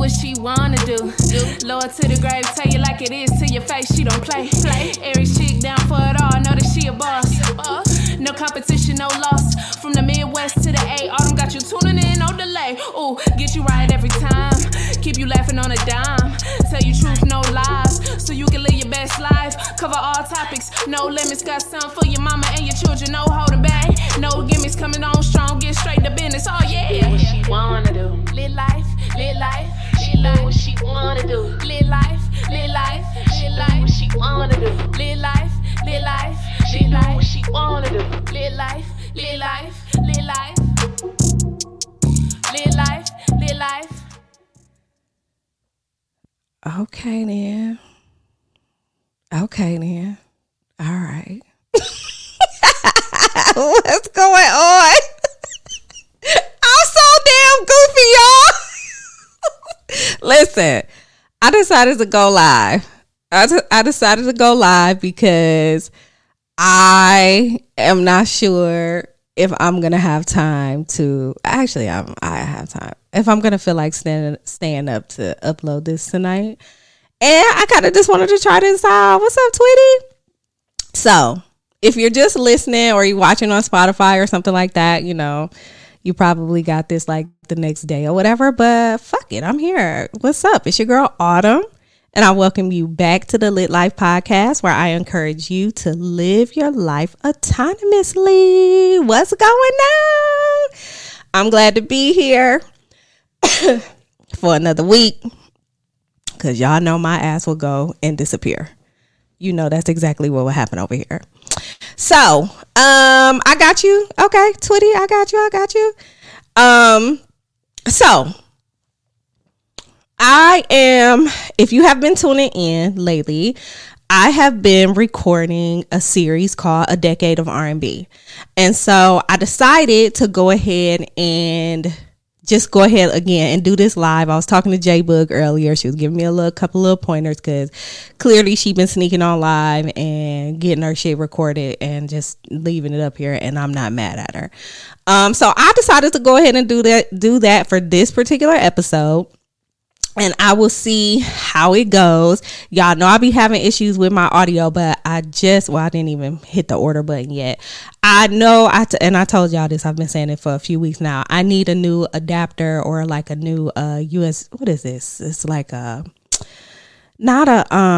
what she wanna do. Lower to the grave, tell you like it is to your face. She don't play. Every chick down for it all, know that she a boss. No competition, no loss. From the Midwest to the A, Autumn got you tuning in, no delay. Ooh, get you right every time. Keep you laughing on a dime. Tell you truth, no lies. So you can live your best life. Cover all topics, no limits. Got some for your mama and your children, no holding back. No gimmicks, coming on strong, get straight to business. Oh yeah. What she wanna do? Live life, live life. She know what she wanna do. Live life, live life, live life. What she wanna do? Live life, live life. She know what she wanna do. Live life, live life, live life. Live life, live life. Okay then. All right. What's going on? I'm so damn goofy, y'all. Listen, I decided to go live. I decided to go live because I am not sure if I'm gonna have time to. Actually, I have time. If I'm gonna feel like staying up to upload this tonight, and I kind of just wanted to try this out. What's up, Tweety? So, if you're just listening or you're watching on Spotify or something like that, you know, you probably got this like the next day or whatever. But fuck it, I'm here. What's up? It's your girl Autumn. And I welcome you back to the Lit Life Podcast, where I encourage you to live your life autonomously. What's going on? I'm glad to be here for another week, because y'all know my ass will go and disappear. You know that's exactly what will happen over here. So, I got you. Okay, Twitty, I got you. So if you have been tuning in lately, I have been recording a series called A Decade of R&B. And so I decided to go ahead and just go ahead again and do this live. I was talking to J Boog earlier. She was giving me a couple of pointers, because clearly she's been sneaking on live and getting her shit recorded and just leaving it up here, and I'm not mad at her. So I decided to go ahead and do that for this particular episode. And I will see how it goes. Y'all know I be having issues with my audio, but I didn't even hit the order button yet. I know, and I told y'all this, I've been saying it for a few weeks now. I need a new adapter, or like a new US, what is this? It's like not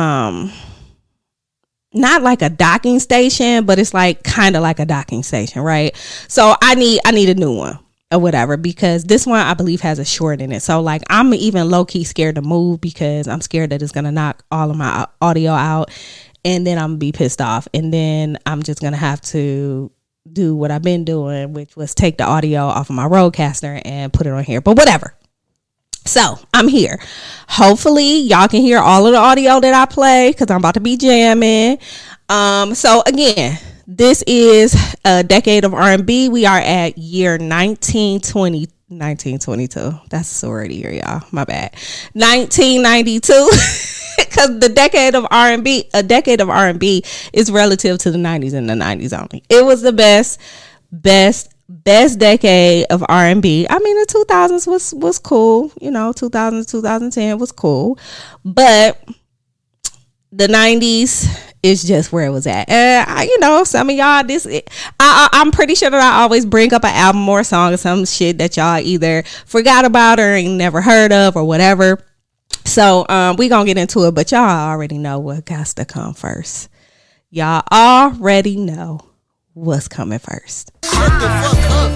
like a docking station, but it's like kind of like a docking station, right? So I need a new one or whatever, because this one I believe has a short in it. So like I'm even low-key scared to move, because I'm scared that it's gonna knock all of my audio out, and then I'm gonna be pissed off, and then I'm just gonna have to do what I've been doing, which was take the audio off of my Rodecaster and put it on here. But whatever. So I'm here. Hopefully y'all can hear all of the audio that I play, because I'm about to be jamming. So again, this is A Decade of R&B. We are at year 1922. That's a sorority year, y'all. My bad. 1992. Because the decade of R&B, A Decade of R&B is relative to the 90s and the 90s only. It was the best decade of R&B. I mean, the 2000s was cool. You know, 2000s, 2010 was cool. But the 90s is just where it was at. And some of y'all, I'm pretty sure that I always bring up an album or a song or some shit that y'all either forgot about or ain't never heard of or whatever. So we gonna get into it, but y'all already know what got to come first. Y'all already know what's coming first. Shut the fuck up.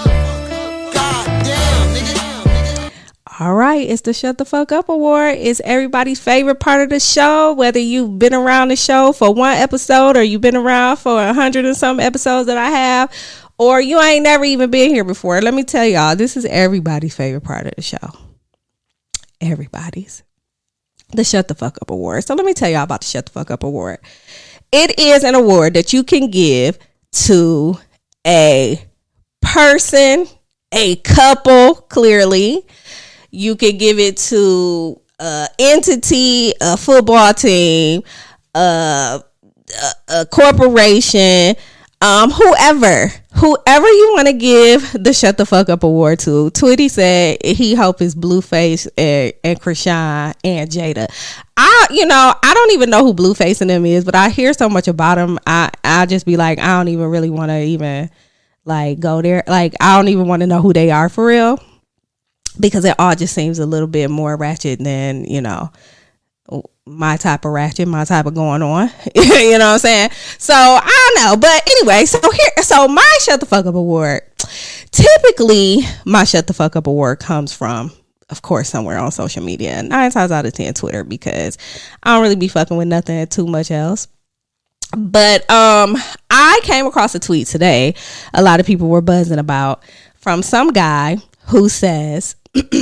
All right, it's the Shut the Fuck Up Award. It's everybody's favorite part of the show, whether you've been around the show for one episode or you've been around for 100 and some episodes that I have, or you ain't never even been here before. Let me tell y'all, this is everybody's favorite part of the show. Everybody's. The Shut the Fuck Up Award. So let me tell y'all about the Shut the Fuck Up Award. It is an award that you can give to a person, a couple, clearly. You can give it to an entity, a football team, a corporation, Whoever you want to give the Shut the Fuck Up award to. Tweety said he hope it's Blueface and Krishan and Jada. I don't even know who Blueface and them is, but I hear so much about them. I just be like, I don't even really want to even like go there. Like, I don't even want to know who they are for real, because it all just seems a little bit more ratchet than, my type of ratchet, my type of going on. You know what I'm saying? So I don't know. But anyway, so my Shut the Fuck Up award. Typically, my Shut the Fuck Up award comes from, of course, somewhere on social media. 9 times out of 10, Twitter, because I don't really be fucking with nothing too much else. But I came across a tweet today a lot of people were buzzing about, from some guy who says,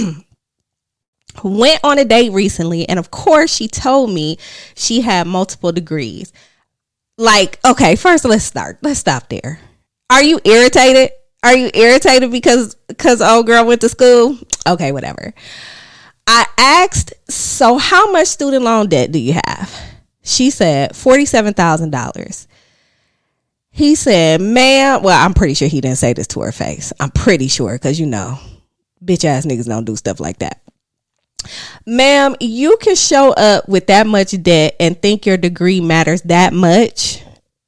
went on a date recently, and of course she told me she had multiple degrees. Like, okay, first let's stop there. Are you irritated? Because old girl went to school? Okay, whatever. I asked, so how much student loan debt do you have? She said $47,000. He said, ma'am, well, I'm pretty sure he didn't say this to her face. I'm pretty sure, because bitch ass niggas don't do stuff like that. Ma'am, you can show up with that much debt and think your degree matters that much?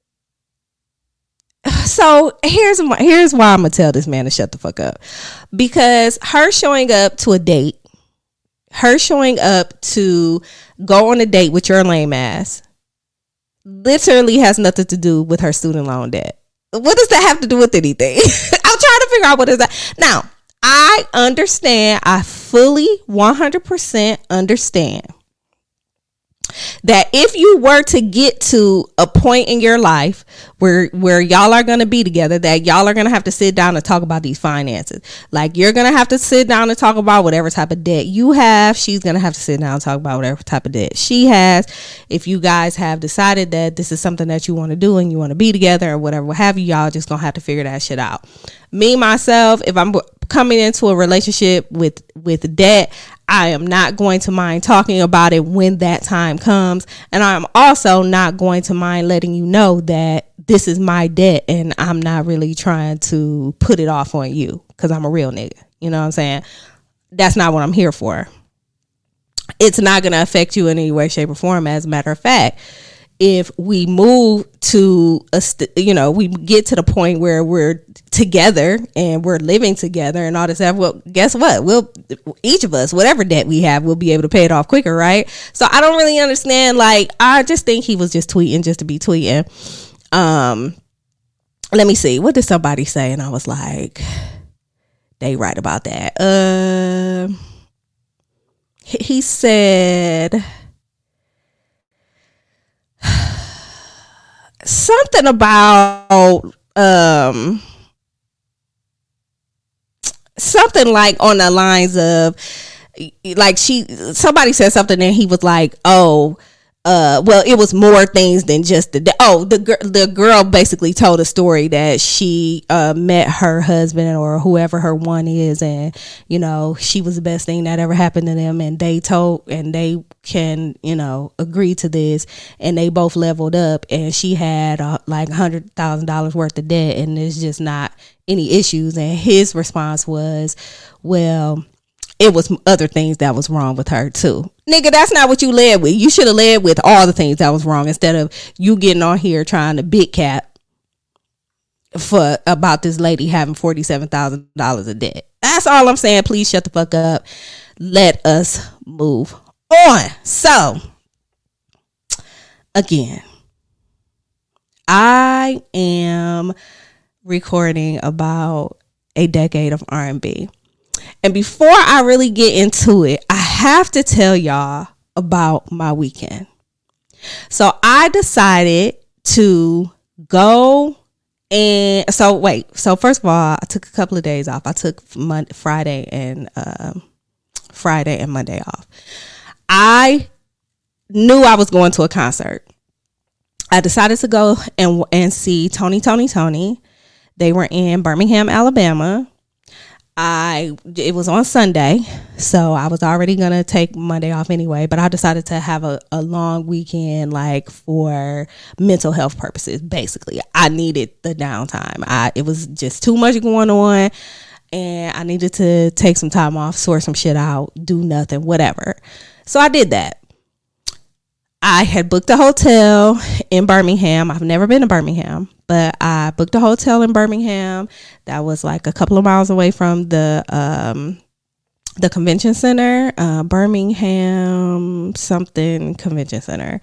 So here's why I'm gonna tell this man to shut the fuck up. Because her showing up to a date, her showing up to go on a date with your lame ass, literally has nothing to do with her student loan debt. What does that have to do with anything? I'm trying to figure out what is that. Now, I understand. I fully 100% understand that if you were to get to a point in your life where y'all are going to be together, that y'all are going to have to sit down and talk about these finances. Like, you're going to have to sit down and talk about whatever type of debt you have. She's going to have to sit down and talk about whatever type of debt she has. If you guys have decided that this is something that you want to do and you want to be together or whatever, what have you, y'all just going to have to figure that shit out. Me, myself, if I'm coming into a relationship with debt, I am not going to mind talking about it when that time comes. And I'm also not going to mind letting you know that this is my debt and I'm not really trying to put it off on you, because I'm a real nigga. You know what I'm saying? That's not what I'm here for. It's not going to affect you in any way, shape, or form. As a matter of fact, if we move to we get to the point where we're together and we're living together and all this stuff, well, guess what? Each of us, whatever debt we have, we'll be able to pay it off quicker, right? So I don't really understand. Like, I just think he was just tweeting just to be tweeting. Let me see. What did somebody say? And I was like, they right about that. He said something about something like on the lines of, like, somebody said something and he was like, well, it was more things than just the girl basically told a story that she met her husband or whoever her one is, and she was the best thing that ever happened to them, and they can agree to this, and they both leveled up, and she had like $100,000 worth of debt, and there's just not any issues. And his response was, well, it was other things that was wrong with her too. Nigga, that's not what you led with. You should have led with all the things that was wrong, instead of you getting on here trying to big cap for about this lady having $47,000 of debt. That's all I'm saying. Please shut the fuck up. Let us move on. So, again, I am recording about a decade of R&B. And before I really get into it, I have to tell y'all about my weekend. So I decided to go and so first of all, I took a couple of days off. I took Friday and Monday off. I knew I was going to a concert. I decided to go and see Tony. They were in Birmingham, Alabama. it was on Sunday, so I was already gonna take Monday off anyway, but I decided to have a long weekend, like, for mental health purposes. Basically, I needed the downtime. It was just too much going on, and I needed to take some time off, sort some shit out, do nothing, whatever. So I did that. I had booked a hotel in Birmingham. I've never been to Birmingham, but I booked a hotel in Birmingham that was like a couple of miles away from the convention center, Birmingham something convention center.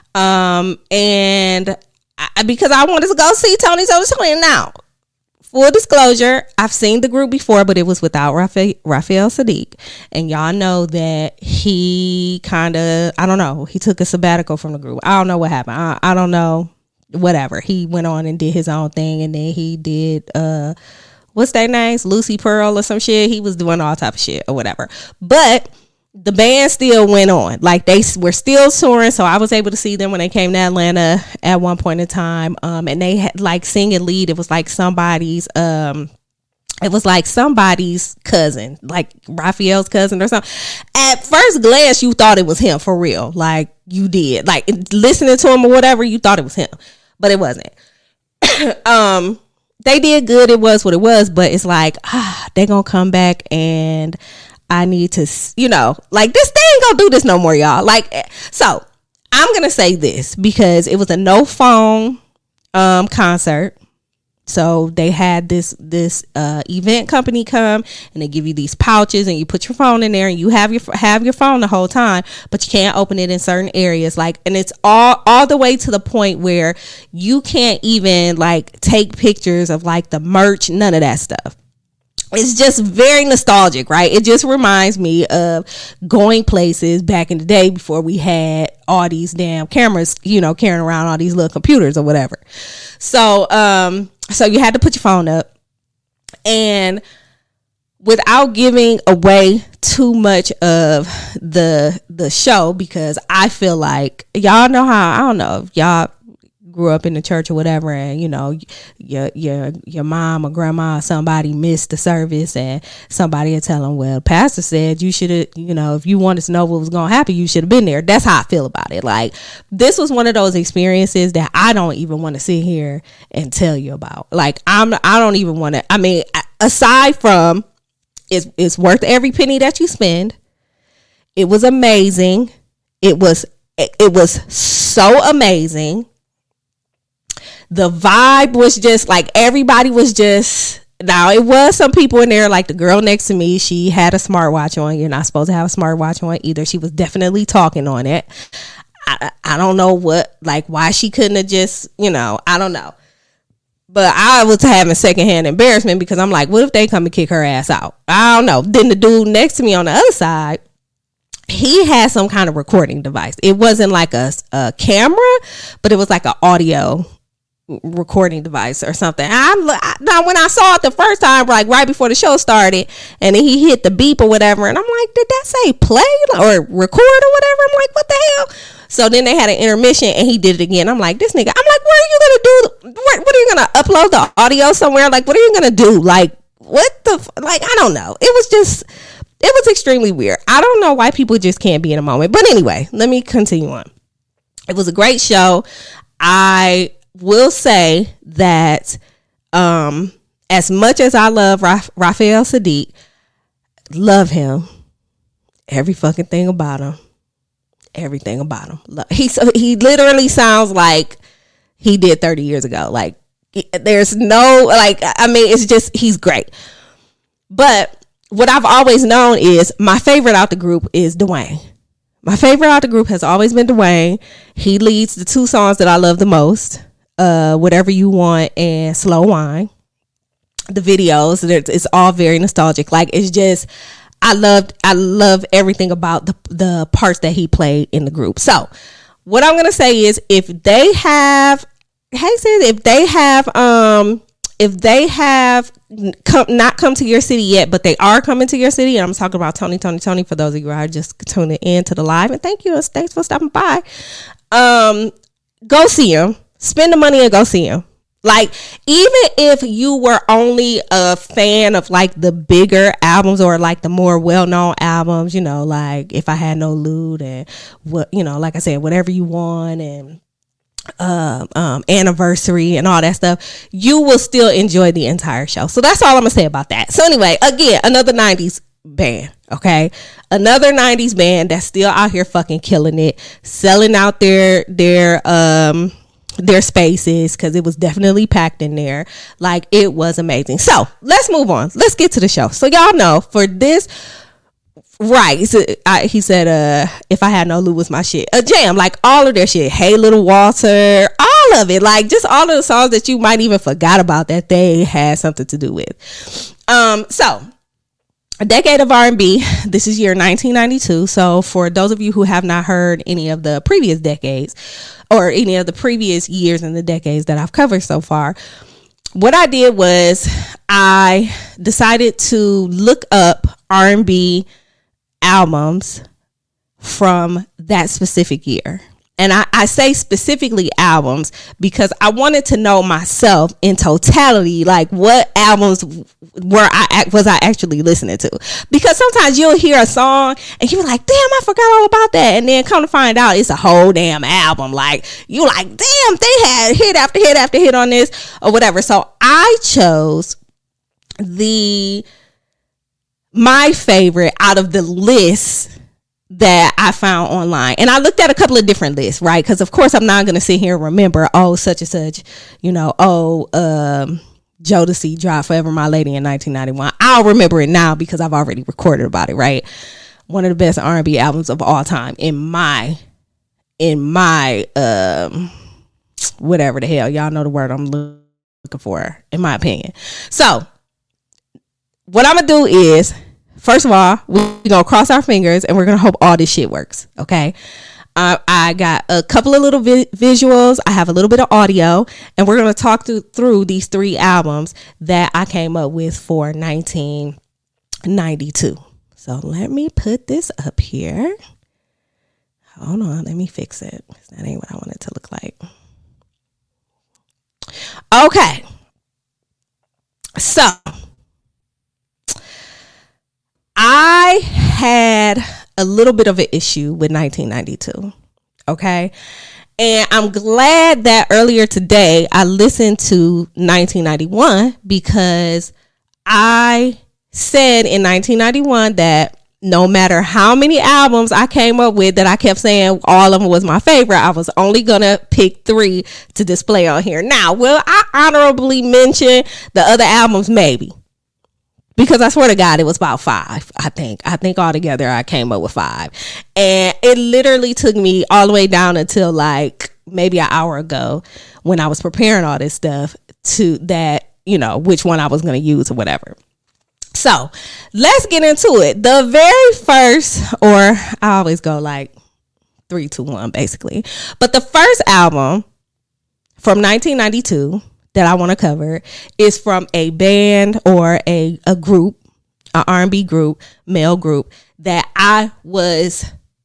And because I wanted to go see Tony now. Full disclosure, I've seen the group before, but it was without Raphael Saadiq. And y'all know that he kind of, I don't know, he took a sabbatical from the group. I don't know what happened. I don't know, whatever. He went on and did his own thing, and then he did, what's their names? Lucy Pearl or some shit. He was doing all type of shit or whatever. But the band still went on. Like, they were still touring, so I was able to see them when they came to Atlanta at one point in time. And they had, like, singing lead. It was like somebody's cousin, like Raphael's cousin or something. At first glance, you thought it was him, for real. Like, you did. Like, listening to him or whatever, you thought it was him. But it wasn't. They did good. It was what it was. But it's like, they gonna come back, and I need to, like, they ain't gonna do this no more, y'all. Like, so I'm gonna say this because it was a no phone concert. So they had this event company come, and they give you these pouches, and you put your phone in there, and you have your phone the whole time, but you can't open it in certain areas. Like, and it's all the way to the point where you can't even, like, take pictures of, like, the merch, none of that stuff. It's just very nostalgic, right? It just reminds me of going places back in the day before we had all these damn cameras, carrying around all these little computers or whatever. So you had to put your phone up, and without giving away too much of the show, because I feel like y'all know how, I don't know if y'all grew up in the church or whatever, and your mom or grandma or somebody missed the service, and somebody would tell them, well, pastor said you should have, if you wanted to know what was gonna happen, you should have been there. That's how I feel about it. Like, this was one of those experiences that I don't even want to sit here and tell you about. Like, I don't even want to. I mean, aside from it's worth every penny that you spend. It was amazing. It was so amazing. The vibe was just like, everybody was just, now it was some people in there, like the girl next to me, she had a smartwatch on. You're not supposed to have a smartwatch on either. She was definitely talking on it. I don't know why she couldn't have just, I don't know. But I was having secondhand embarrassment because I'm like, what if they come and kick her ass out? I don't know. Then the dude next to me on the other side, he had some kind of recording device. It wasn't like a camera, but it was like an audio recording device or something. Now when I saw it the first time, like right before the show started, and then he hit the beep or whatever, and I'm like, did that say play or record or whatever? I'm like, what the hell? So then they had an intermission, and he did it again. I'm like, this nigga, I'm like, what are you gonna do? What are you gonna upload the audio somewhere? Like, what are you gonna do? Like, what the like, I don't know. It was extremely weird. I don't know why people just can't be in a moment. But anyway, let me continue on. It was a great show. I will say that as much as I love Raphael Saadiq, love him, every fucking thing about him, everything about him. He literally sounds like he did 30 years ago. Like, there's no, like, I mean, it's just, he's great. But what I've always known is my favorite out the group is Dwayne. My favorite out the group has always been Dwayne. He leads the two songs that I love the most, Whatever You Want and Slow Wine. The videos, it's all very nostalgic. Like, it's just, I love everything about the parts that he played in the group. So what I'm gonna say is, if they have not come to your city yet, but they are coming to your city, and I'm talking about Tony for those of you who are just tuning in to the live, and thanks for stopping by. Go see him. Spend the money and go see him. Like, even if you were only a fan of like the bigger albums or like the more well-known albums, you know, like If I Had No Loot and what, you know, like I said, Whatever You Want and Anniversary and all that stuff, you will still enjoy the entire show. So that's all I'm gonna say about that. So anyway, again, another 90s band, okay? Another 90s band that's still out here fucking killing it, selling out their spaces, because it was definitely packed in there. Like, it was amazing. So let's move on. Let's get to the show. So y'all know, for this, right, he said If I Had No Loot was my shit. A jam, like all of their shit. Hey Little Walter, all of it, like just all of the songs that you might even forgot about that they had something to do with. So a decade of R&B. This is year 1992. So for those of you who have not heard any of the previous decades or any of the previous years in the decades that I've covered so far, what I did was I decided to look up R&B albums from that specific year. And I say specifically albums because I wanted to know myself in totality, like what albums was I actually listening to? Because sometimes you'll hear a song and you're like, damn, I forgot all about that. And then come to find out it's a whole damn album. Like, you like, damn, they had hit after hit after hit on this or whatever. So I chose my favorite out of the list that I found online. And I looked at a couple of different lists, right? Because of course I'm not going to sit here and remember, such and such, you know, Jodeci dropped Forever My Lady in 1991. I'll remember it now because I've already recorded about it, right? One of the best R&B albums of all time in my whatever the hell, y'all know the word I'm looking for, in my opinion. So what I'm gonna do is, first of all, we're gonna cross our fingers and we're gonna hope all this shit works. Okay. I got a couple of little visuals. I have a little bit of audio, and we're gonna talk through these three albums that I came up with for 1992. So let me put this up here. Hold on, let me fix it. That ain't what I want it to look like. Okay. So I had a little bit of an issue with 1992. Okay. And I'm glad that earlier today I listened to 1991, because I said in 1991 that no matter how many albums I came up with that I kept saying all of them was my favorite, I was only going to pick 3 to display on here. Now, will I honorably mention the other albums? Maybe. Because I swear to God, it was about 5, I think. I think altogether I came up with 5. And it literally took me all the way down until like maybe an hour ago when I was preparing all this stuff to that, you know, which one I was going to use or whatever. So let's get into it. The very first, or I always go like 3, 2, 1, basically. But the first album from 1992 that I want to cover is from a band or a group, an R&B group, male group, that I was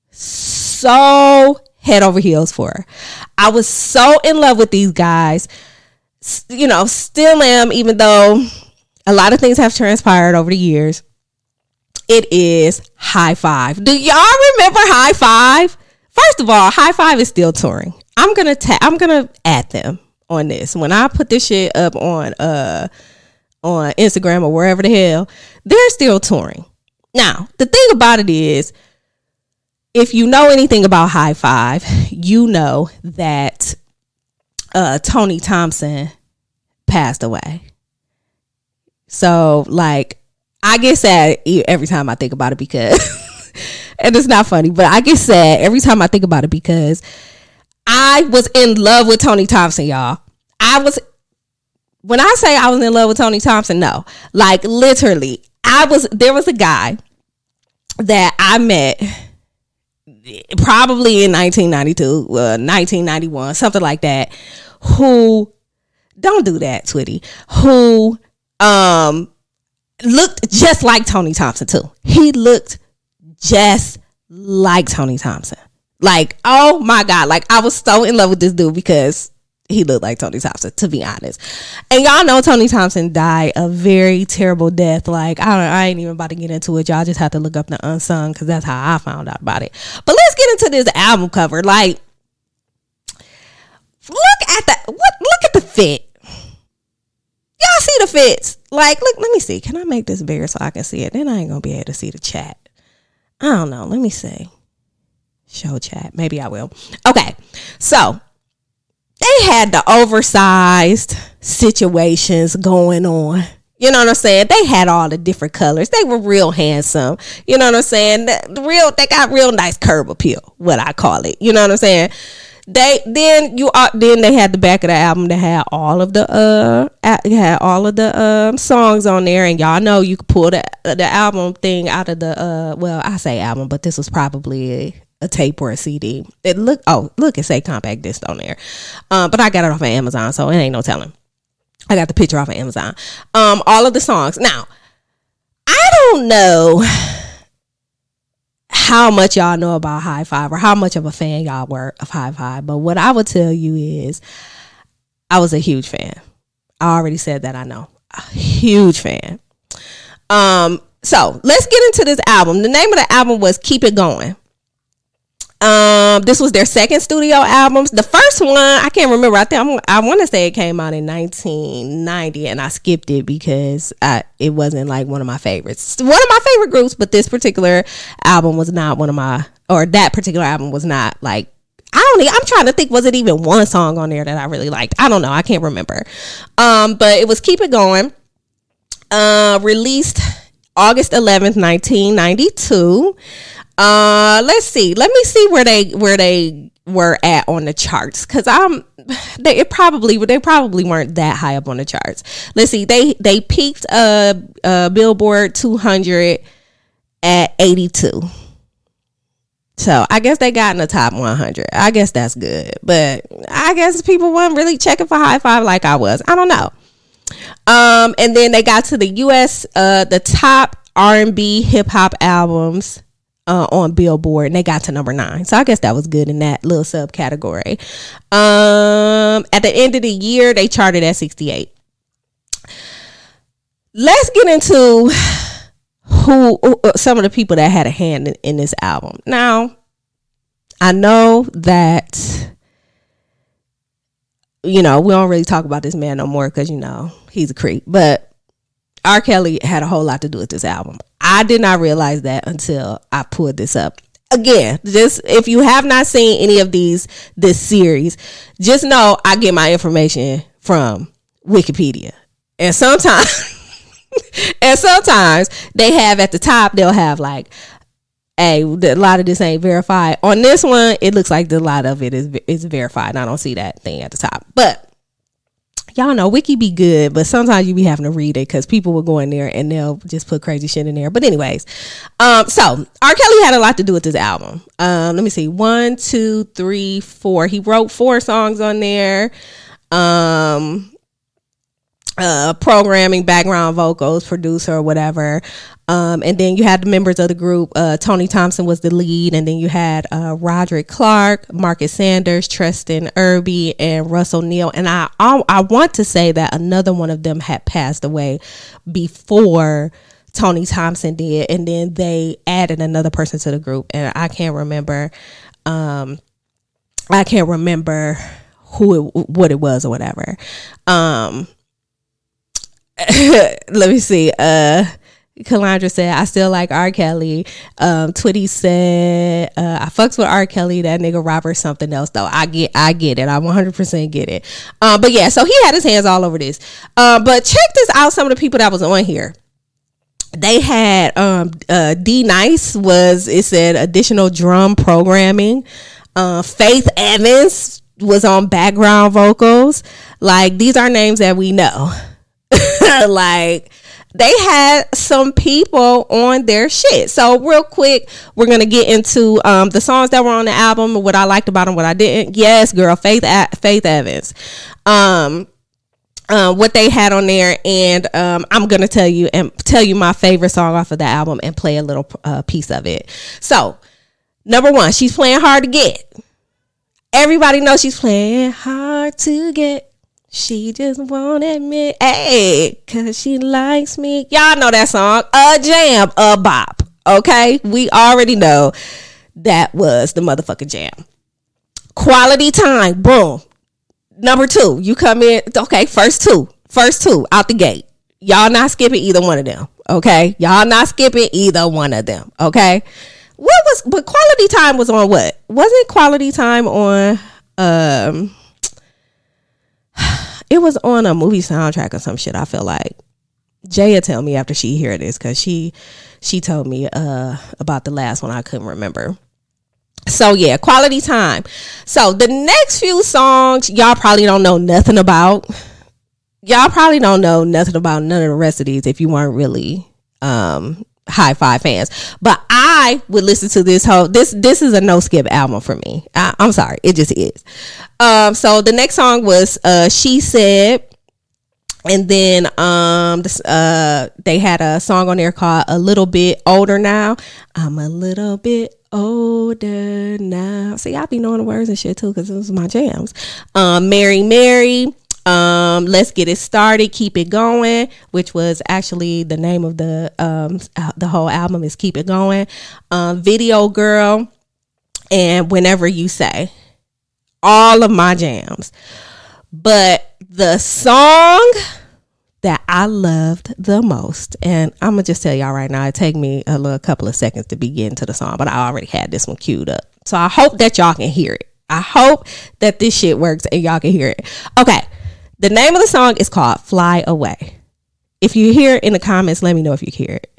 so head over heels for. I was so in love with these guys, you know, still am, even though a lot of things have transpired over the years. It is High Five. Do y'all remember High Five? First of all, High Five is still touring. I'm gonna add them on this. When I put this shit up on Instagram or wherever the hell, they're still touring. Now, the thing about it is, if you know anything about High Five, you know that Tony Thompson passed away. So, like, I get sad every time I think about it because, and it's not funny, but I get sad every time I think about it because I was in love with Tony Thompson, y'all. When I say I was in love with Tony Thompson, no, like literally, there was a guy that I met probably in 1992, 1991, something like that, who, don't do that, Twitty, who looked just like Tony Thompson too. He looked just like Tony Thompson. Like, oh my God. Like, I was so in love with this dude because he looked like Tony Thompson, to be honest. And y'all know Tony Thompson died a very terrible death. Like, I ain't even about to get into it. Y'all just have to look up the Unsung, because that's how I found out about it. But let's get into this album cover. Like, look at the fit. Y'all see the fits? Like, look, let me see. Can I make this bigger so I can see it? Then I ain't gonna be able to see the chat. I don't know. Let me see. Show chat. Maybe I will. Okay. So they had the oversized situations going on. You know what I'm saying? They had all the different colors. They were real handsome. You know what I'm saying? They got real nice curb appeal, what I call it. You know what I'm saying? Then they had the back of the album that had all of the songs on there, and y'all know you could pull the album thing out of the well, I say album, but this was probably a tape or a CD. Look, it say compact disc on there, but I got it off of Amazon, so it ain't no telling. I got the picture off of Amazon. All of the songs. Now, I don't know how much y'all know about High Five, or how much of a fan y'all were of High Five, but what I would tell you is I was a huge fan. I already said that. I know, a huge fan. So let's get into this album. The name of the album was Keep It Going. This was their second studio album. The first one, I can't remember. I want to say it came out in 1990, and I skipped it because it wasn't like one of my favorites. One of my favorite groups, but this particular album was not that particular album was not like, I'm trying to think, was it even one song on there that I really liked? I don't know. I can't remember. But it was Keep It Going. Released August 11th, 1992. Let's see. Let me see where they were at on the charts, because they probably weren't that high up on the charts. Let's see. They peaked Billboard 200 at 82. So I guess they got in the top 100. I guess that's good, but I guess people weren't really checking for High Five like I was. I don't know. And then they got to the US, the top R&B hip hop albums on Billboard, and they got to number 9. So I guess that was good in that little subcategory. At the end of the year, they charted at 68. Let's get into who some of the people that had a hand in this album. Now, I know that, we don't really talk about this man no more because, he's a creep, but R. Kelly had a whole lot to do with this album. I did not realize that until I pulled this up. Again, just if you have not seen any of this series, just know I get my information from Wikipedia. And sometimes they have at the top, they'll have like, hey, a lot of this ain't verified. On this one, it looks like a lot of it is verified, and I don't see that thing at the top. But y'all know Wiki be good, but sometimes you be having to read it because people will go in there and they'll just put crazy shit in there. But anyways, so R. Kelly had a lot to do with this album. Let me see. 1, 2, 3, 4. He wrote 4 songs on there. Programming, background vocals, producer, or whatever. And then you had the members of the group. Tony Thompson was the lead, and then you had Roderick Clark, Marcus Sanders, Tristan Irby, and Russell Neal. And I want to say that another one of them had passed away before Tony Thompson did, and then they added another person to the group, and I can't remember. I can't remember what it was or whatever. Let me see. Calandra said, I still like R. Kelly. Twitty said, I fucks with R. Kelly. That nigga Robert something else though. I get it. I 100% get it. But yeah, so he had his hands all over this. But check this out. Some of the people that was on here. They had D Nice it said additional drum programming. Faith Evans was on background vocals. Like, these are names that we know. Like, they had some people on their shit. So real quick, we're gonna get into the songs that were on the album, what I liked about them, what I didn't. Yes, girl, Faith Evans. What they had on there, and I'm gonna tell you my favorite song off of the album and play a little piece of it. So, number 1, She's Playing Hard to Get. Everybody knows she's playing hard to get. She just won't admit, hey, cause she likes me. Y'all know that song, a jam, a bop. Okay, we already know that was the motherfucking jam. Quality Time, boom. Number 2, you come in. Okay, first two out the gate. Y'all not skipping either one of them. Okay, y'all not skipping either one of them. Okay, but Quality Time was on what? Wasn't Quality Time on? It was on a movie soundtrack or some shit. I feel like Jaya tell me after she hear this, because she told me about the last one. I couldn't remember. So yeah, Quality Time. So the next few songs y'all probably don't know nothing about. Y'all probably don't know nothing about none of the rest of these if you weren't really Hi-Fi fans. But I would listen to this whole this is a no skip album for me. I'm sorry, it just is. So the next song was She Said. And then they had a song on there called A Little Bit Older Now. I'm a little bit older now. See, I be knowing the words and shit too, because it was my jams. Mary Mary. Let's Get It Started, Keep It Going, which was actually the name of the whole album is Keep It Going. Video Girl, and Whenever You Say. All of my jams. But the song that I loved the most, and I'm gonna just tell y'all right now, it take me a couple of seconds to be getting to the song, but I already had this one queued up, so I hope that y'all can hear it. I hope that this shit works and y'all can hear it. Okay, the name of the song is called Fly Away. If you hear it in the comments, let me know if you hear it.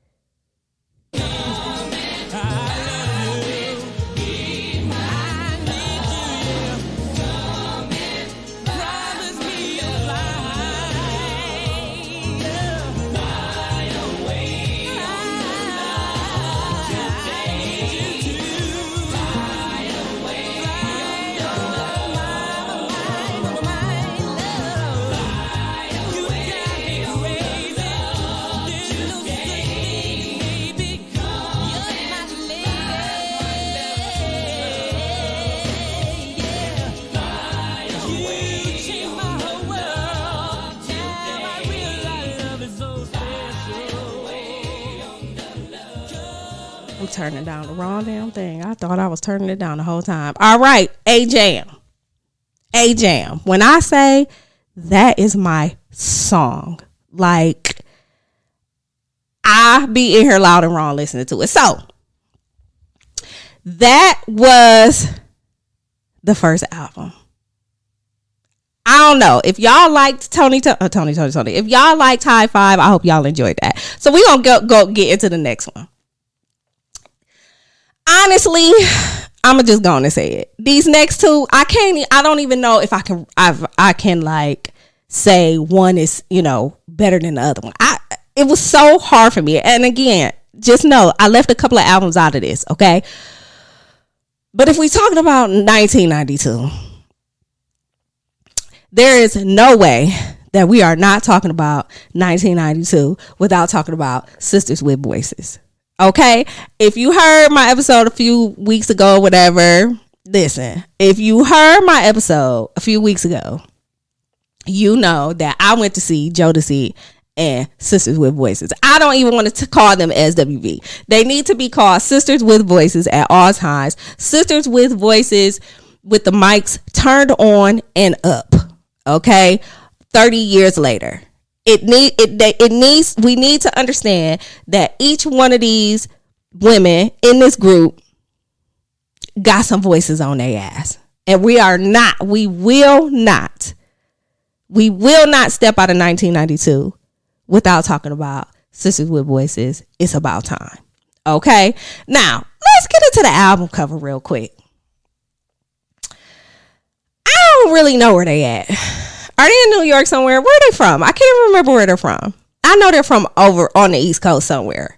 Turning down the wrong damn thing. I thought I was turning it down the whole time. All right, a jam. When I say that is my song, like I be in here loud and wrong listening to it. So that was the first album. I don't know if y'all liked Tony. If y'all liked High Five, I hope y'all enjoyed that. So we gonna go get into the next one. Honestly, I'm just gonna say it. These next two, I don't even know if I can like say one is, better than the other one. It was so hard for me. And again, just know I left a couple of albums out of this, okay? But if we talking about 1992, there is no way that we are not talking about 1992 without talking about Sisters with Voices. Okay, if you heard my episode a few weeks ago, whatever, listen, if you heard my episode a few weeks ago, you know that I went to see Jodeci and Sisters with Voices. I don't even want to call them SWV. They need to be called Sisters with Voices at all times. Sisters with Voices with the mics turned on and up. Okay, 30 years later. We need to understand that each one of these women in this group got some voices on their ass. And we will not step out of 1992 without talking about Sisters with Voices. It's about time. Okay. Now let's get into the album cover real quick. I don't really know where they at. Are they in New York somewhere? Where are they from? I can't remember where they're from. I know they're from over on the East Coast somewhere.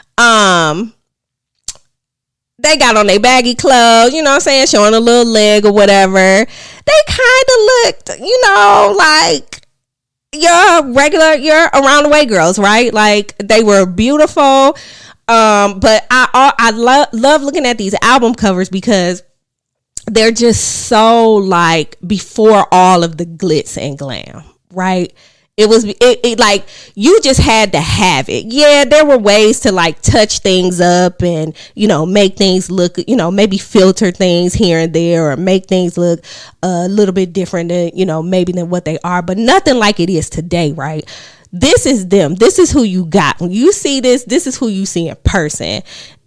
They got on their baggy clothes, you know what I'm saying, showing a little leg or whatever. They kind of looked, like your around the way girls, right? Like they were beautiful. But I love looking at these album covers because they're just so like before all of the glitz and glam, right? It was it like you just had to have it. Yeah, there were ways to like touch things up and, you know, make things look, you know, maybe filter things here and there or make things look a little bit different than, you know, maybe than what they are, but nothing like it is today, right? This is them. This is who you got. When you see this is who you see in person.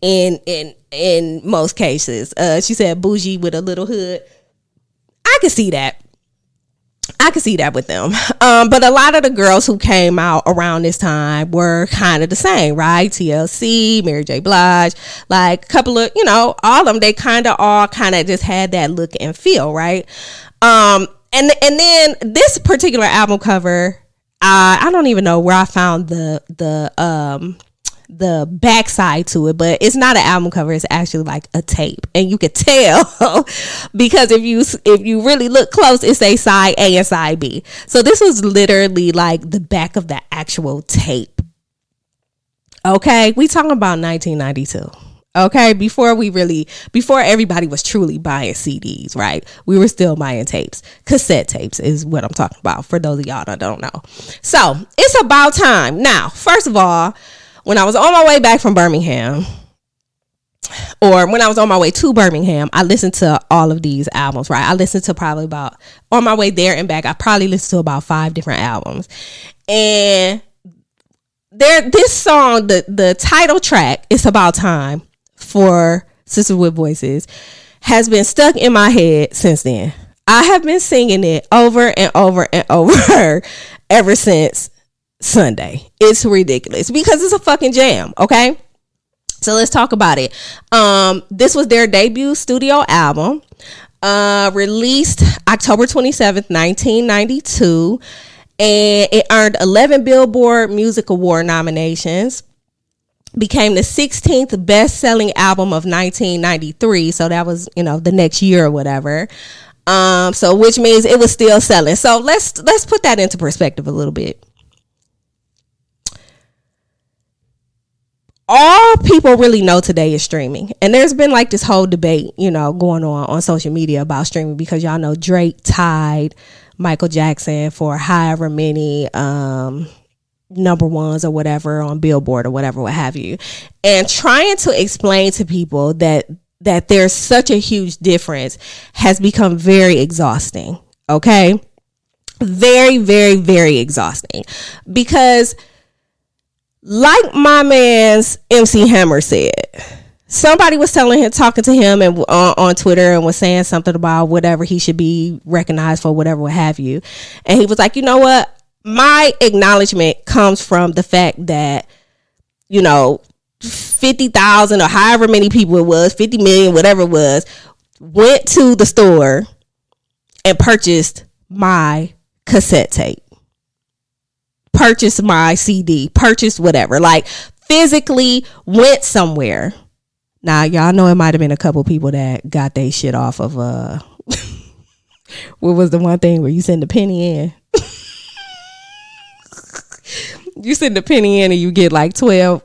In most cases. She said bougie with a little hood. I can see that. I could see that with them. But a lot of the girls who came out around this time were kind of the same, right? TLC, Mary J. Blige, like a couple of, you know, all of them, they all kind of just had that look and feel, right? And then this particular album cover, I don't even know where I found the backside to it, but it's not an album cover, it's actually like a tape, and you could tell because if you really look close, it says side A and side B. So this was literally like the back of the actual tape. Okay, we talking about 1992. Okay, before everybody was truly buying CDs, right? We were still buying tapes. Cassette tapes is what I'm talking about, for those of y'all that don't know. So it's about time. Now, first of all, when I was on my way back from Birmingham, or when I was on my way to Birmingham, I listened to all of these albums, right? I listened to probably about, on my way there and back, I probably listened to about 5 different albums. And this song, the title track, It's About Time, for Sisters with Voices, has been stuck in my head since then. I have been singing it over and over and over ever since Sunday. It's ridiculous because it's a fucking jam. Okay, so let's talk about it. This was their debut studio album, released October 27th, 1992, and it earned 11 Billboard Music Award nominations, became the 16th best-selling album of 1993, so that was, you know, the next year or whatever. So which means it was still selling. So let's put that into perspective a little bit. All people really know today is streaming, and there's been like this whole debate, you know, going on social media about streaming, because y'all know Drake tied Michael Jackson for however many number ones or whatever on Billboard or whatever, what have you, and trying to explain to people that there's such a huge difference has become very exhausting. Okay, very, very, very exhausting, because like my man's MC Hammer said, somebody was talking to him and on Twitter, and was saying something about whatever he should be recognized for, whatever, what have you, and he was like, you know what? My acknowledgement comes from the fact that, you know, 50,000 or however many people it was, 50 million, whatever it was, went to the store and purchased my cassette tape, purchased my CD, purchased whatever, like physically went somewhere. Now, y'all know it might have been a couple people that got their shit off of, what was the one thing where you send the penny in? You send the penny in and you get like 12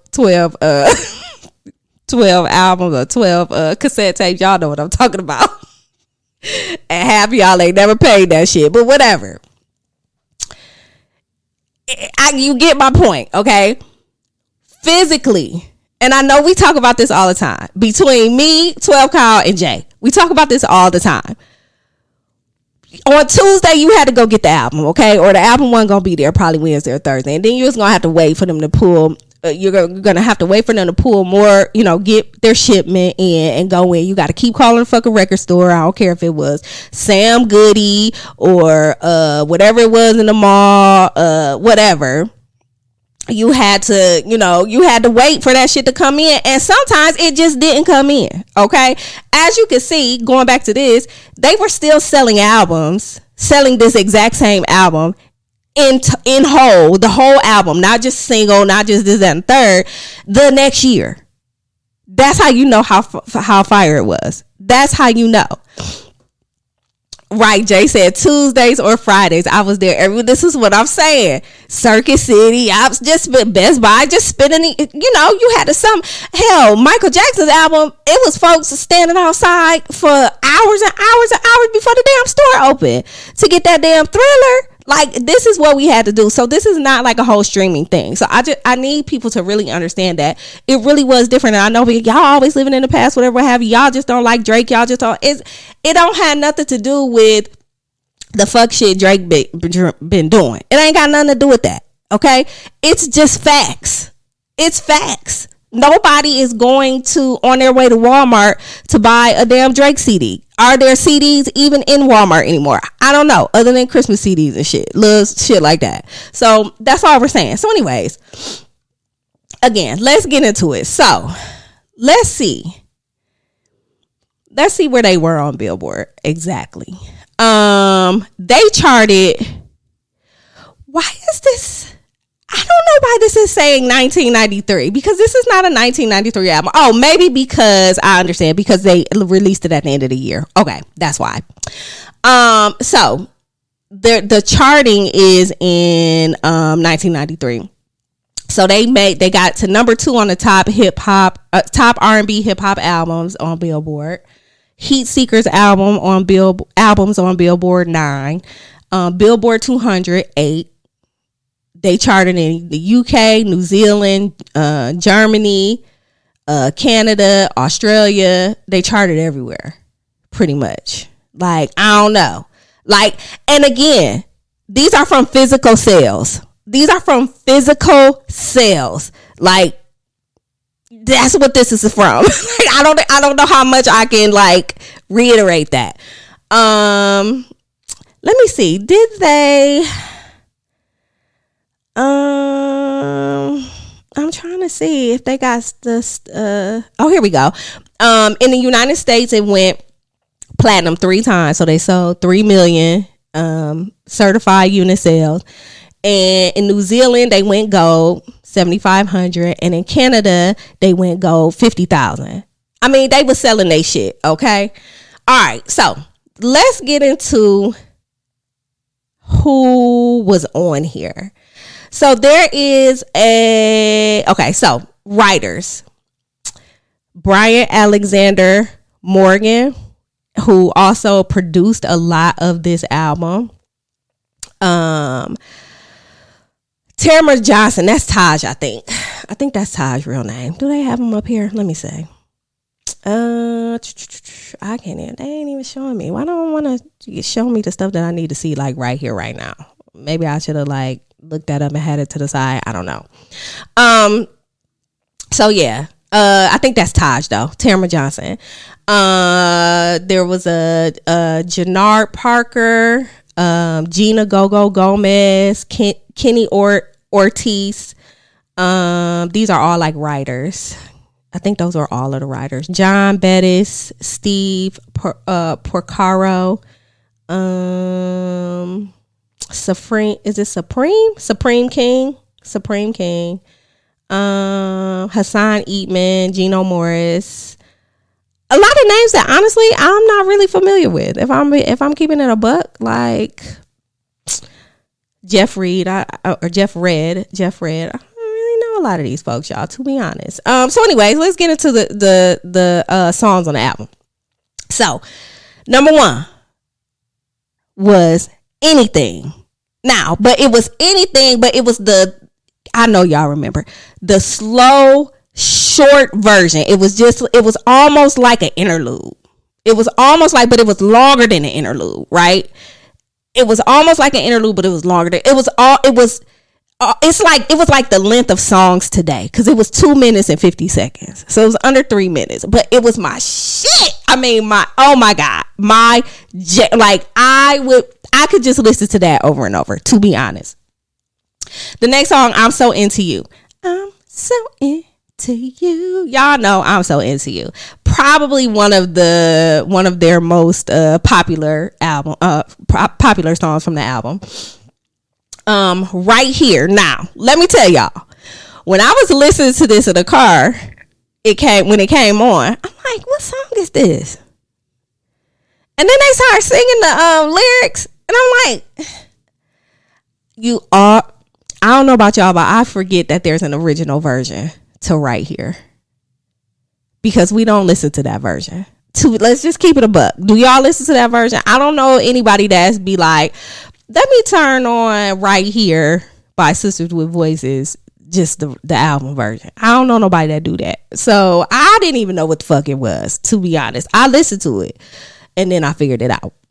albums or 12 cassette tapes. Y'all know what I'm talking about. And half of y'all ain't never paid that shit, but whatever. You get my point, okay? Physically, and I know we talk about this all the time, between me, 12 Kyle, and Jay, we talk about this all the time. On Tuesday, you had to go get the album, okay? Or the album wasn't going to be there probably Wednesday or Thursday. And then you was going to have to wait for them to pull. You're going to have to wait for them to pull more, you know, get their shipment in and go in. You got to keep calling the fucking record store. I don't care if it was Sam Goody or whatever it was in the mall, whatever. You had to, you know, you had to wait for that shit to come in, and sometimes it just didn't come in. Okay, as you can see, going back to this, they were still selling this exact same album in whole, the whole album, not just single, not just this, that, and third, the next year. That's how you know how fire it was. That's how you know. Right, Jay said Tuesdays or Fridays. I was there. This is what I'm saying. Circuit City, I was just Best Buy, just spinning. You had to hell. Michael Jackson's album. It was folks standing outside for hours and hours and hours before the damn store opened to get that damn Thriller. Like, this is what we had to do. So this is not like a whole streaming thing. So I need people to really understand that it really was different. And I know y'all always living in the past, whatever have you. Y'all just don't like Drake. Y'all just don't. It don't have nothing to do with the fuck shit Drake been doing. It ain't got nothing to do with that. Okay, it's just facts. It's facts. Nobody is going to on their way to Walmart to buy a damn Drake CD. Are there CDs even in Walmart anymore? I don't know, other than Christmas CDs and shit, little shit like that. So that's all we're saying. So anyways, again, let's get into it. So let's see where they were on Billboard exactly. They charted. Why is this? I don't know why this is saying 1993, because this is not a 1993 album. Oh, maybe because I understand, because they released it at the end of the year. Okay, that's why. So the charting is in 1993. So they got to number 2 on the top R&B hip hop albums on Billboard. Heat Seekers albums on Billboard 9. Billboard 200 8. They charted in the UK, New Zealand, Germany, Canada, Australia. They charted everywhere, pretty much. Like, I don't know. Like, and again, these are from physical sales. Like, that's what this is from. Like, I don't know how much I can like reiterate that. Let me see. Did they? I'm trying to see if they got this. Here we go. In the United States, it went platinum 3 times, so they sold 3 million certified unit sales. And in New Zealand, they went gold 7,500, and in Canada, they went gold 50,000. I mean, they was selling their shit. Okay, all right. So let's get into who was on here. So there is so writers. Brian Alexander Morgan, who also produced a lot of this album. Tamara Johnson, that's Taj, I think. I think that's Taj's real name. Do they have him up here? Let me see. I can't even. They ain't even showing me. Why don't I want to show me the stuff that I need to see like right here, right now? Maybe I should have like looked that up and had it to the side. I don't know. So yeah. I think that's Taj though. Tamara Johnson. There was a Jannard Parker, Gina Gogo Gomez, Kenny Ortiz. These are all like writers. I think those are all of the writers. John Bettis, Steve Porcaro, Supreme King, Hassan Eatman, Gino Morris. A lot of names that honestly I'm not really familiar with. If I'm keeping it a buck, like Jeff Red. I don't really know a lot of these folks, y'all, to be honest. So anyways, let's get into the songs on the album. So number 1 was Anything. Now, but it was Anything, but it was I know y'all remember the slow, short version. It was almost like an interlude. It was almost like, but it was longer than an interlude, right? It was almost like an interlude, but it was longer than it was like the length of songs today, because it was 2 minutes and 50 seconds. So it was under 3 minutes, but it was my shit. I mean, oh my God, I could just listen to that over and over, to be honest. The next song, I'm So Into You. I'm so into you. Y'all know I'm so into you. Probably one of their most popular songs from the album. Right here. Now, let me tell y'all, when I was listening to this in the car, when it came on, I'm like, what song is this? And then they start singing the lyrics, and I'm like, I don't know about y'all, but I forget that there's an original version to Right Here, because we don't listen to that version. Let's just keep it a buck. Do y'all listen to that version? I don't know anybody that's be like, let me turn on Right Here by Sisters with Voices, just the album version. I don't know nobody that do that. So I didn't even know what the fuck it was, to be honest. I listened to it and then I figured it out.